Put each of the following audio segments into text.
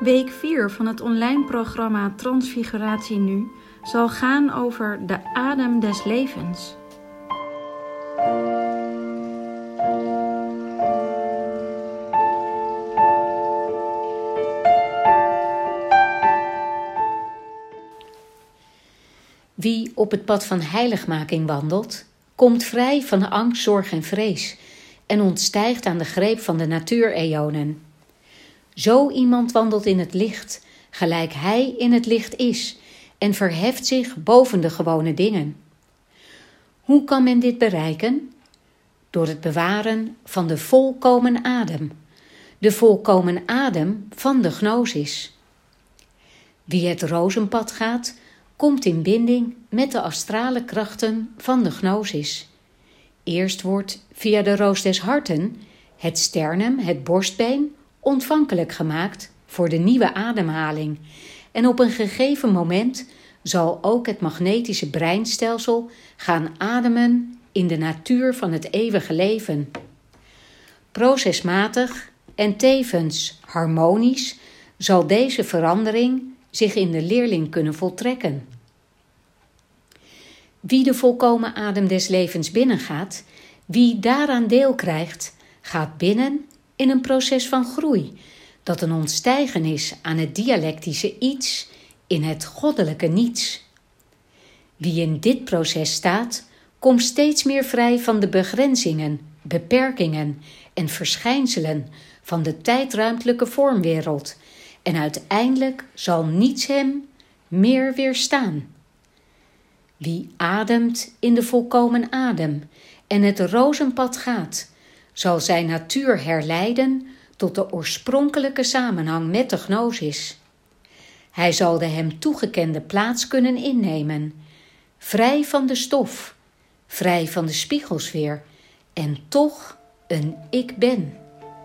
Week 4 van het online programma Transfiguratie Nu zal gaan over de adem des levens. Wie op het pad van heiligmaking wandelt, komt vrij van angst, zorg en vrees en ontstijgt aan de greep van de natuureonen. Zo iemand wandelt in het licht, gelijk hij in het licht is, en verheft zich boven de gewone dingen. Hoe kan men dit bereiken? Door het bewaren van de volkomen adem, de volkomen adem van de gnosis. Wie het rozenpad gaat, komt in binding met de astrale krachten van de gnosis. Eerst wordt via de roos des harten het sternum, het borstbeen, ontvankelijk gemaakt voor de nieuwe ademhaling. En op een gegeven moment zal ook het magnetische breinstelsel gaan ademen in de natuur van het eeuwige leven. Procesmatig en tevens harmonisch zal deze verandering zich in de leerling kunnen voltrekken. Wie de volkomen adem des levens binnengaat, wie daaraan deel krijgt, gaat binnen in een proces van groei, dat een ontstijgen is aan het dialectische iets in het goddelijke niets. Wie in dit proces staat, komt steeds meer vrij van de begrenzingen, beperkingen en verschijnselen van de tijdruimtelijke vormwereld en uiteindelijk zal niets hem meer weerstaan. Wie ademt in de volkomen adem en het rozenpad gaat, zal zijn natuur herleiden tot de oorspronkelijke samenhang met de gnosis. Hij zal de hem toegekende plaats kunnen innemen, vrij van de stof, vrij van de spiegelsfeer en toch een ik ben.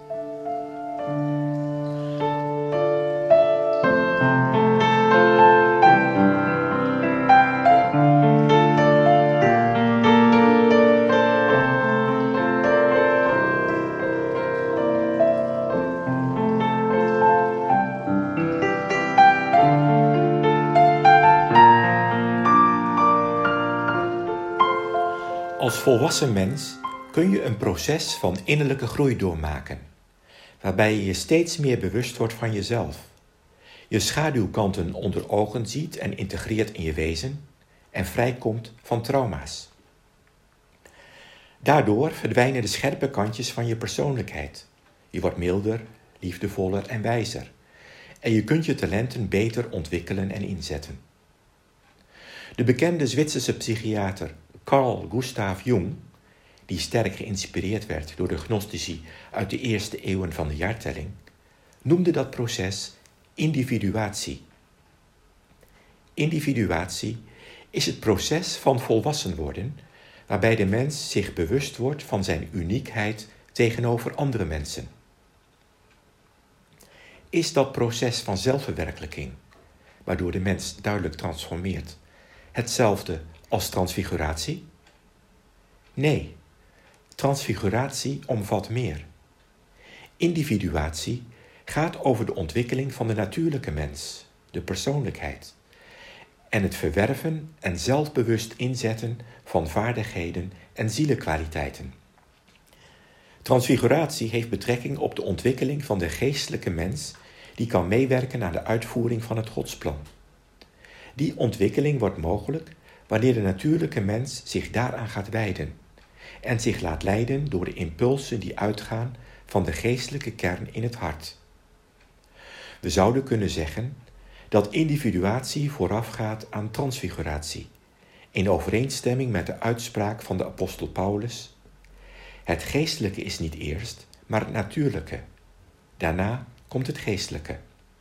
Als volwassen mens kun je een proces van innerlijke groei doormaken, waarbij je je steeds meer bewust wordt van jezelf, je schaduwkanten onder ogen ziet en integreert in je wezen en vrijkomt van trauma's. Daardoor verdwijnen de scherpe kantjes van je persoonlijkheid. Je wordt milder, liefdevoller en wijzer en je kunt je talenten beter ontwikkelen en inzetten. De bekende Zwitserse psychiater Carl Gustav Jung, die sterk geïnspireerd werd door de gnostici uit de eerste eeuwen van de jaartelling, noemde dat proces individuatie. Individuatie is het proces van volwassen worden, waarbij de mens zich bewust wordt van zijn uniekheid tegenover andere mensen. Is dat proces van zelfverwerkelijking, waardoor de mens duidelijk transformeert, hetzelfde als transfiguratie? Nee, transfiguratie omvat meer. Individuatie gaat over de ontwikkeling van de natuurlijke mens, de persoonlijkheid, en het verwerven en zelfbewust inzetten van vaardigheden en zielekwaliteiten. Transfiguratie heeft betrekking op de ontwikkeling van de geestelijke mens die kan meewerken aan de uitvoering van het Godsplan. Die ontwikkeling wordt mogelijk wanneer de natuurlijke mens zich daaraan gaat wijden en zich laat leiden door de impulsen die uitgaan van de geestelijke kern in het hart. We zouden kunnen zeggen dat individuatie voorafgaat aan transfiguratie, in overeenstemming met de uitspraak van de apostel Paulus: het geestelijke is niet eerst, maar het natuurlijke. Daarna komt het geestelijke.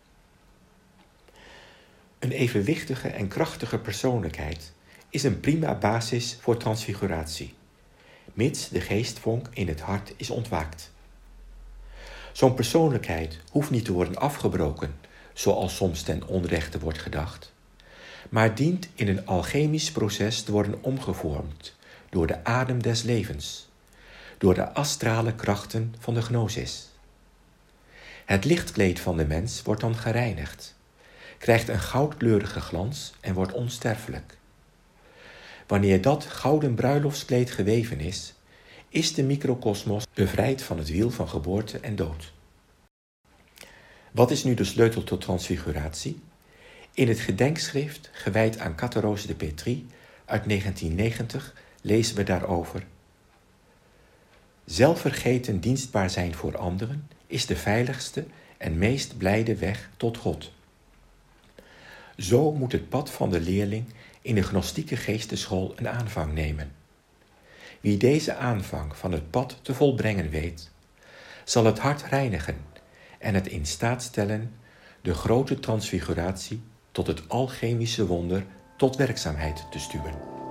Een evenwichtige en krachtige persoonlijkheid is een prima basis voor transfiguratie, mits de geestvonk in het hart is ontwaakt. Zo'n persoonlijkheid hoeft niet te worden afgebroken, zoals soms ten onrechte wordt gedacht, maar dient in een alchemisch proces te worden omgevormd door de adem des levens, door de astrale krachten van de gnosis. Het lichtkleed van de mens wordt dan gereinigd, krijgt een goudkleurige glans en wordt onsterfelijk. Wanneer dat gouden bruiloftskleed geweven is, is de microkosmos bevrijd van het wiel van geboorte en dood. Wat is nu de sleutel tot transfiguratie? In het gedenkschrift gewijd aan Catherose de Petrie uit 1990 lezen we daarover: zelfvergeten dienstbaar zijn voor anderen is de veiligste en meest blijde weg tot God. Zo moet het pad van de leerling in de gnostieke geesteschool een aanvang nemen. Wie deze aanvang van het pad te volbrengen weet, zal het hart reinigen en het in staat stellen de grote transfiguratie tot het alchemische wonder tot werkzaamheid te stuwen.